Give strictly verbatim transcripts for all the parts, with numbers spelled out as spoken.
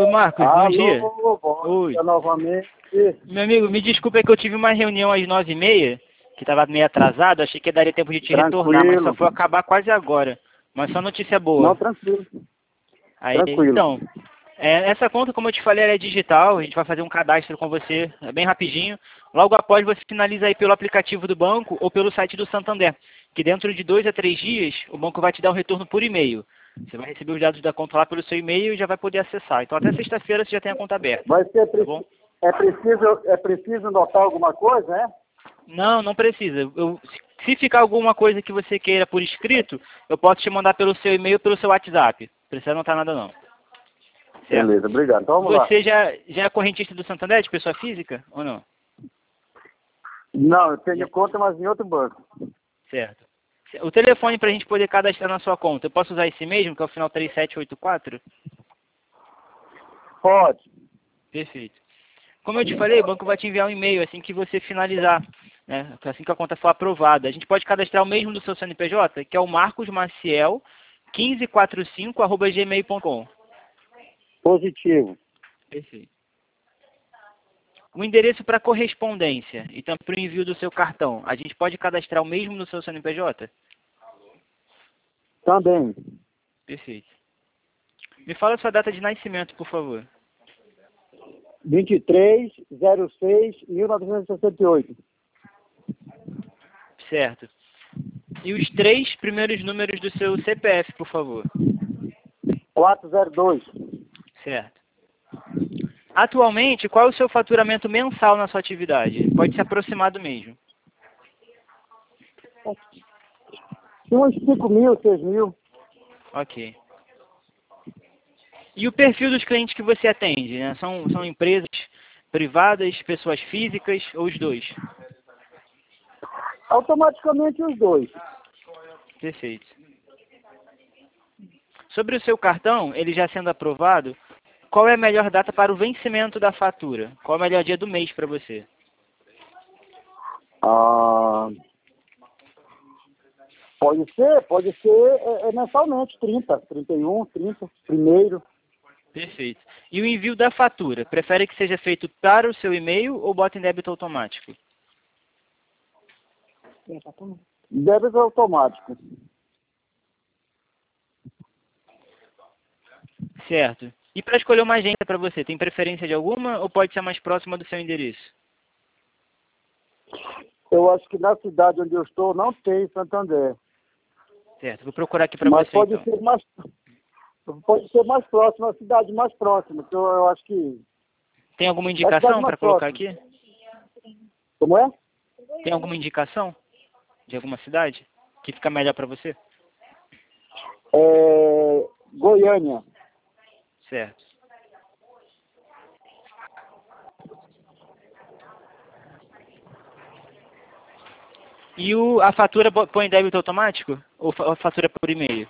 Oi, Marcos, bom Alô, dia. bom Oi. dia novamente. Meu amigo, me desculpa, é que eu tive uma reunião às nove e meia, que estava meio atrasado, achei que daria tempo de te retornar, mas só Tranquilo. foi acabar quase agora. Mas só notícia boa. Não, tranquilo. Aí, Tranquilo. então, é, essa conta, como eu te falei, ela é digital, a gente vai fazer um cadastro com você, é bem rapidinho. Logo após você finaliza aí pelo aplicativo do banco ou pelo site do Santander, que dentro de dois a três dias o banco vai te dar um retorno por e-mail. Você vai receber os dados da conta lá pelo seu e-mail e já vai poder acessar. Então até sexta-feira você já tem a conta aberta. Vai ser Tá bom? preciso, é preciso, é preciso notar alguma coisa, né? Não, não precisa. Eu, se ficar alguma coisa que você queira por escrito, eu posso te mandar pelo seu e-mail ou pelo seu WhatsApp. Não precisa anotar nada não. Certo? Beleza, obrigado. Então vamos lá. Você já, já é correntista do Santander, de pessoa física, ou não? Não, eu tenho conta, mas em outro banco. Certo. O telefone para a gente poder cadastrar na sua conta, eu posso usar esse mesmo, que é o final três sete oito quatro? Pode. Perfeito. Como eu te falei, o banco vai te enviar um e-mail assim que você finalizar, né? Assim que a conta for aprovada. A gente pode cadastrar o mesmo do seu C N P J, que é o marcosmaciel mil quinhentos e quarenta e cinco arroba gmail ponto com. Positivo. Perfeito. O endereço para correspondência e também para o envio do seu cartão, a gente pode cadastrar o mesmo no seu C N P J? Também. Perfeito. Me fala a sua data de nascimento, por favor. vinte e três zero seis mil novecentos e sessenta e oito. Certo. E os três primeiros números do seu C P F, por favor. quatrocentos e dois. Certo. Atualmente, qual é o seu faturamento mensal na sua atividade? Pode se aproximar do mesmo. Uns cinco mil, seis mil. Ok. E o perfil dos clientes que você atende, né? São, são empresas privadas, pessoas físicas ou os dois? Automaticamente os dois. Perfeito. Sobre o seu cartão, ele já sendo aprovado, qual é a melhor data para o vencimento da fatura? Qual é o melhor dia do mês para você? Ah, pode ser, pode ser é, é mensalmente, trinta, trinta e um, trinta, primeiro. Perfeito. E o envio da fatura, prefere que seja feito para o seu e-mail ou bota em débito automático? Débito automático. Certo. E para escolher uma agência para você, tem preferência de alguma ou pode ser mais próxima do seu endereço? Eu acho que na cidade onde eu estou não tem Santander. Certo, vou procurar aqui para Mas você pode então. ser mais pode ser mais próximo, a cidade mais próxima, que eu, eu acho que. Tem alguma É a cidade indicação mais para colocar próxima. aqui? Como é? Tem alguma indicação de alguma cidade que fica melhor para você? É Goiânia. Certo. E o, a fatura po- põe débito automático ou fa- ou fatura por e-mail?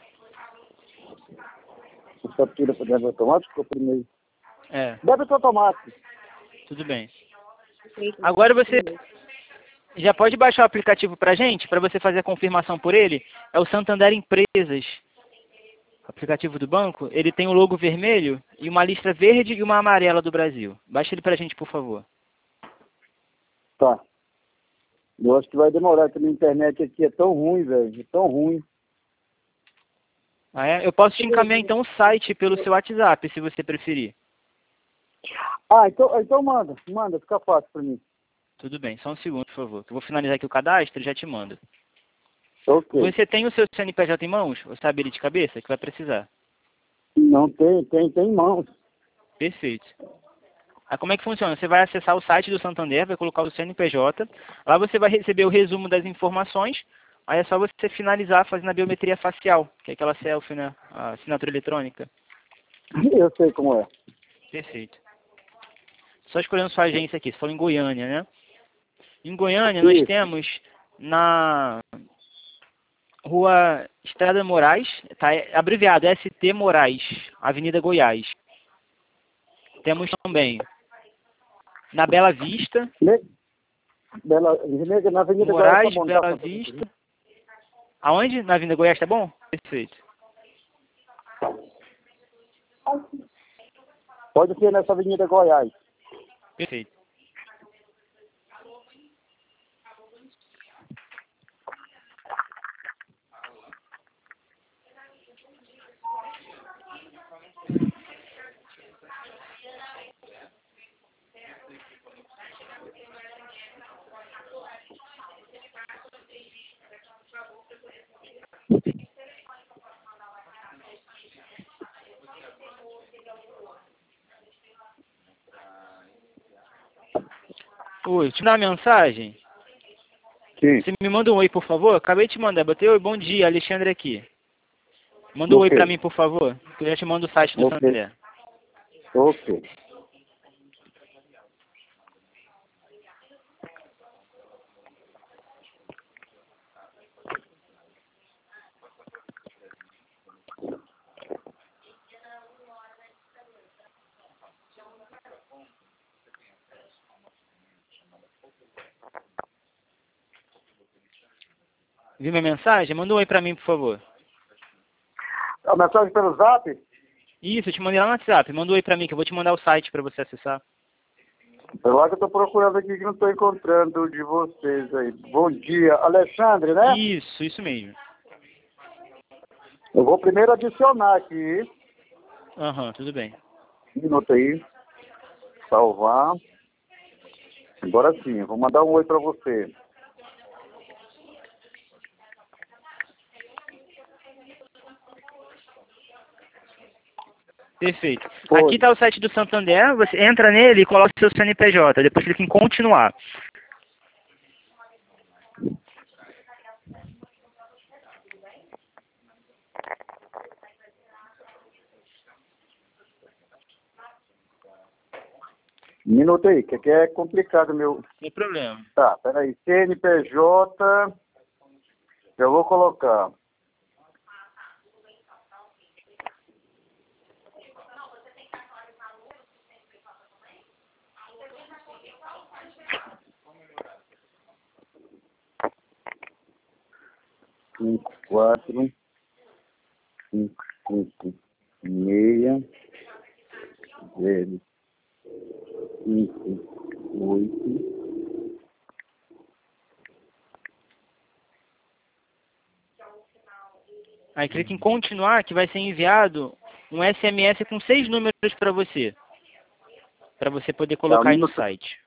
Fatura por débito automático ou primeiro? É, Débito automático. tudo bem. Agora você já pode baixar o aplicativo para gente, para você fazer a confirmação por ele. É o Santander Empresas, o aplicativo do banco. Ele tem o logo vermelho e uma lista verde e uma amarela do Brasil. Baixa ele para a gente, por favor. Tá. Eu acho que vai demorar, que a minha internet aqui é tão ruim, velho. É tão ruim. Ah, é? Eu posso te encaminhar então o site pelo seu WhatsApp, se você preferir. Ah, então, então manda. Manda, fica fácil pra mim. Tudo bem, só um segundo, por favor. Eu vou finalizar aqui o cadastro e já te mando. Ok. Você tem o seu C N P J em mãos? Ou sabe ele de cabeça? Que vai precisar. Não tem, tem, tem em mãos. Perfeito. Aí como é que funciona? Você vai acessar o site do Santander, vai colocar o C N P J. Lá você vai receber o resumo das informações. Aí é só você finalizar fazendo a biometria facial, que é aquela selfie, né? A assinatura eletrônica. Eu sei como é. Perfeito. Só escolhendo sua agência aqui. Você falou em Goiânia, né? Em Goiânia nós Isso. temos na Rua Estrada Moraes, tá abreviado S T Moraes, Avenida Goiás. Temos também na Bela Vista, Ne- Bela, na Avenida Goiás tá Moraes, bom, tá? Bela Vista. Aonde? Na Avenida Goiás, tá bom? Perfeito. Pode ser nessa Avenida Goiás. Perfeito. Oi, te dar uma mensagem? Sim. Você me manda um oi, por favor? Acabei de te mandar. Botei oi, bom dia, Alexandre aqui. Manda um oi Ok. pra mim, por favor. Que eu já te mando o site do Ok. Santander. Ok. Viu minha mensagem? Manda um oi pra mim, por favor. A mensagem pelo Zap? Isso, eu te mandei lá no WhatsApp. Manda um oi pra mim, que eu vou te mandar o site pra você acessar. É lá que eu tô procurando aqui que não tô encontrando de vocês aí. Bom dia, Alexandre, né? Isso, isso mesmo. Eu vou primeiro adicionar aqui. Aham, tudo bem. Um minuto aí. Salvar. Agora sim, eu vou mandar um oi pra você. Perfeito. Foi. Aqui está o site do Santander. Você entra nele e coloca o seu C N P J. Depois clica em continuar. Um minuto aí, que aqui é complicado, meu. Sem problema. Tá, peraí. C N P J. Eu vou colocar. Cinco, quatro, cinco, cinco, meia, zero, cinco, oito. Aí clica em continuar, que vai ser enviado um S M S com seis números para você. Para você poder Tá, um colocar aí no minuto. site.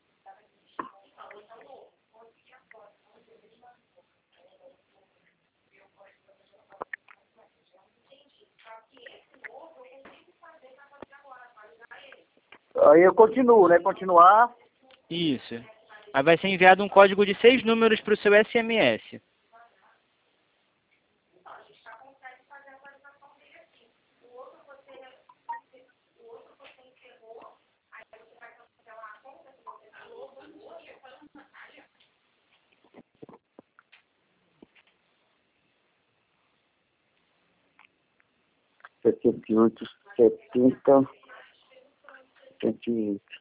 Aí eu continuo, né? Continuar. Isso. Aí vai ser enviado um código de seis números para o seu S M S. Setenta e oito, setenta, setenta e oito.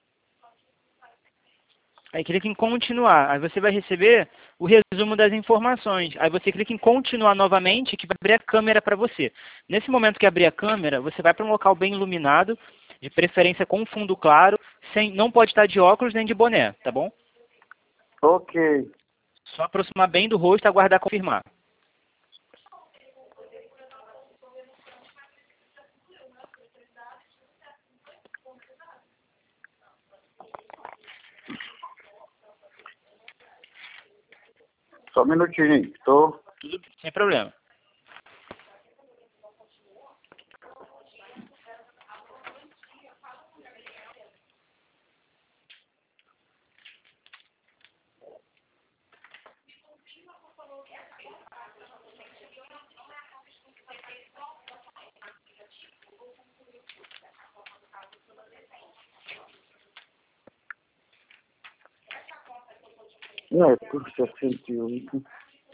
Aí clica em continuar. Aí você vai receber o resumo das informações. Aí você clica em continuar novamente, que vai abrir a câmera para você. Nesse momento que abrir a câmera, você vai para um local bem iluminado, de preferência com fundo claro, sem, não pode estar de óculos nem de boné, tá bom? Ok. Só aproximar bem do rosto e aguardar confirmar. Só um minutinho. Tô. Tudo sem problema. Não, é por sessenta e oito.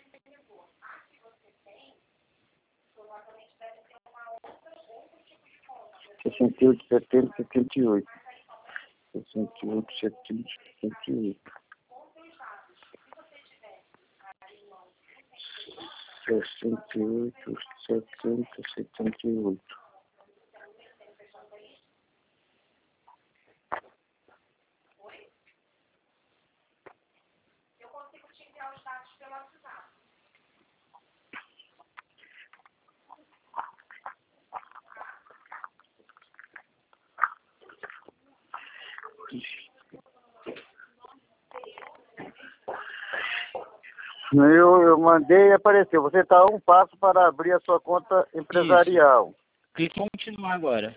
Sessenta e oito, setenta, setenta e oito. Sessenta e oito, setenta, setenta e oito. Sessenta e oito, setenta, setenta e oito. Eu, eu mandei e apareceu. Você está a um passo para abrir a sua conta empresarial. Isso. Clique em continuar agora.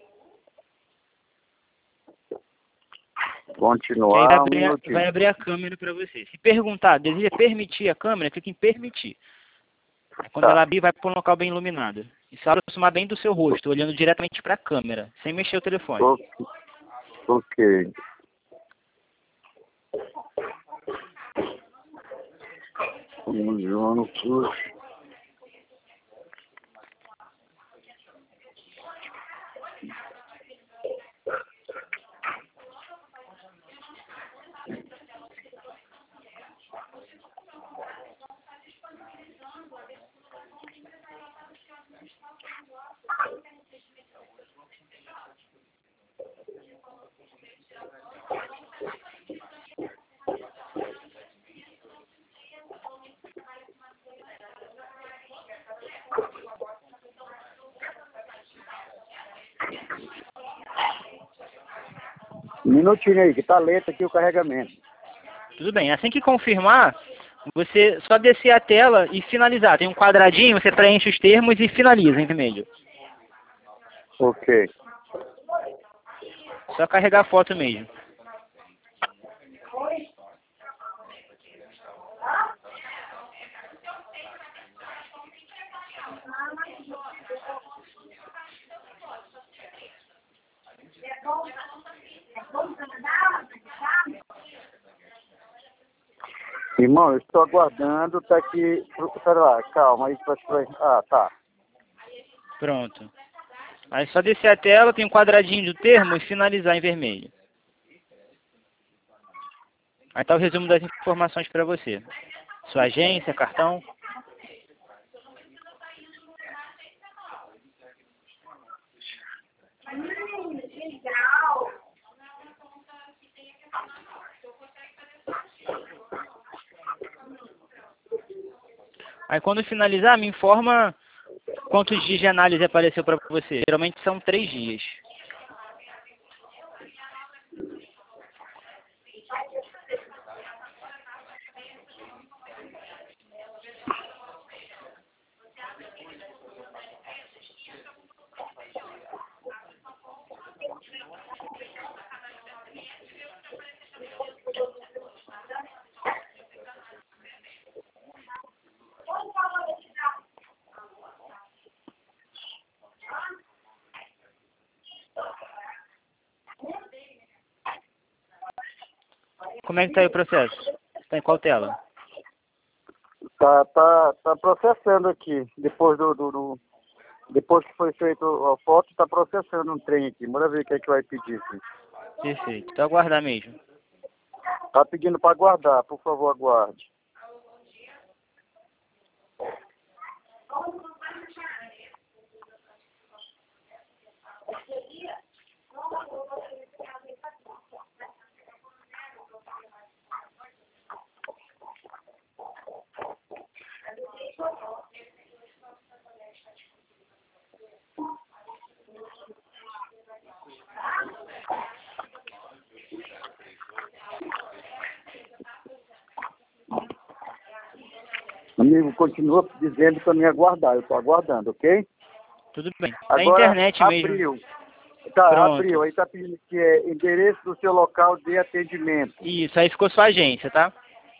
Continuar, vai, um abrir a, vai abrir a câmera para você. Se perguntar, deseja permitir a câmera, clique em permitir. Quando tá. ela abrir, vai para um local bem iluminado. E se aproximar bem do seu rosto, olhando diretamente para a câmera, sem mexer o telefone. Ok. Ok. Vamos lá no curso. Um minutinho aí, que tá lento aqui o carregamento. Tudo bem, assim que confirmar, você só descer a tela e finalizar. Tem um quadradinho, você preenche os termos e finaliza em vermelho. Ok. Só carregar a foto mesmo. Irmão, eu estou aguardando, tá aqui. Pera lá, calma aí. Ah, tá. Pronto. Aí só descer a tela, tem um quadradinho do termo e finalizar em vermelho. Aí tá o resumo das informações para você. Sua agência, cartão. Aí quando finalizar, me informa quantos dias de análise apareceu para você. Geralmente são três dias. Como é que tá aí o processo? Está em qual tela? Tá, tá, tá processando aqui. Depois do, do, do depois que foi feito a foto, tá processando um trem aqui. Bora ver o que é que vai pedir aqui. Perfeito. Então aguardar mesmo. Tá pedindo para aguardar, por favor, aguarde. Amigo, continua dizendo para me aguardar. Eu estou aguardando, ok? Tudo bem. Agora, Na internet abriu. mesmo. Tá, Pronto. abriu. Aí tá pedindo que é endereço do seu local de atendimento. Isso, aí ficou sua agência, tá?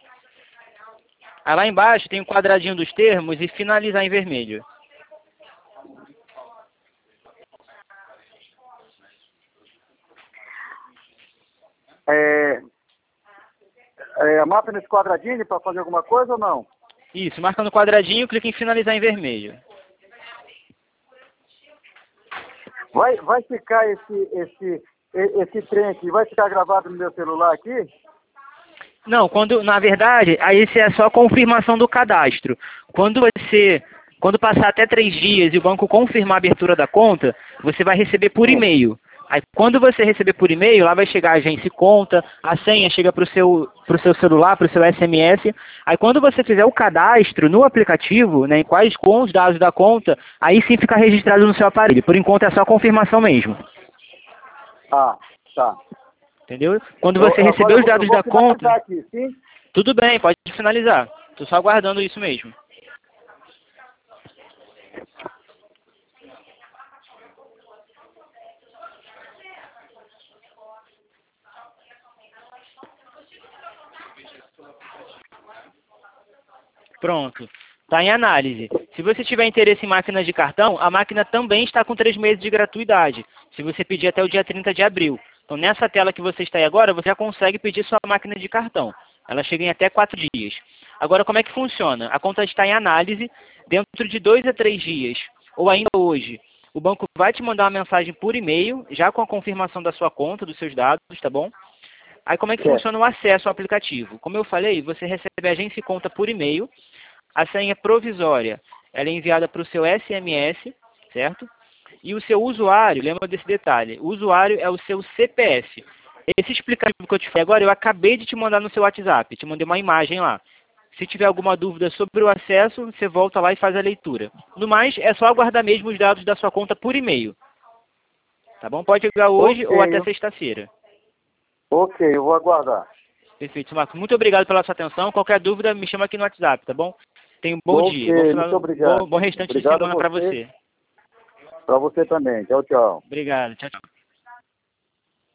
Aí lá embaixo tem um quadradinho dos termos e finalizar em vermelho. É, é, marca nesse quadradinho para fazer alguma coisa ou não? Isso, marca no quadradinho, clica em finalizar em vermelho. Vai, vai ficar esse, esse, esse trem aqui, vai ficar gravado no meu celular aqui? Não, quando, na verdade, aí isso é só a confirmação do cadastro. Quando você, quando passar até três dias e o banco confirmar a abertura da conta, você vai receber por e-mail. Aí quando você receber por e-mail, lá vai chegar a agência e conta, a senha chega para o seu, pro seu celular, para o seu S M S. Aí quando você fizer o cadastro no aplicativo, né, em quais com os dados da conta, aí sim fica registrado no seu aparelho. Por enquanto é só a confirmação mesmo. Ah, tá. Entendeu? Quando você Eu- receber agora os dados eu vou da conta, finalizar aqui, sim? tudo bem, pode finalizar. Tô só aguardando isso mesmo. Pronto. Está em análise. Se você tiver interesse em máquinas de cartão, a máquina também está com três meses de gratuidade, se você pedir até o dia trinta de abril. Então, nessa tela que você está aí agora, você já consegue pedir sua máquina de cartão. Ela chega em até quatro dias. Agora, como é que funciona? A conta está em análise. Dentro de dois a três dias, ou ainda hoje, o banco vai te mandar uma mensagem por e-mail, já com a confirmação da sua conta, dos seus dados, tá bom? Aí, como é que Certo. funciona o acesso ao aplicativo? Como eu falei, você recebe a agência e conta por e-mail. A senha provisória, ela é enviada para o seu S M S, certo? E o seu usuário, lembra desse detalhe, o usuário é o seu C P F. Esse explicativo que eu te falei agora, eu acabei de te mandar no seu WhatsApp, te mandei uma imagem lá. Se tiver alguma dúvida sobre o acesso, você volta lá e faz a leitura. No mais, é só aguardar mesmo os dados da sua conta por e-mail. Tá bom? Pode chegar hoje Ok, ou até eu- sexta-feira. ok, eu vou aguardar. Perfeito, Marcos. Muito obrigado pela sua atenção. Qualquer dúvida, me chama aqui no WhatsApp, tá bom? Tenha um bom dia. Bom, Ok, final, muito obrigado. bom, bom restante de Obrigado a semana para você, você. para você também. Tchau, tchau. Obrigado. Tchau, tchau.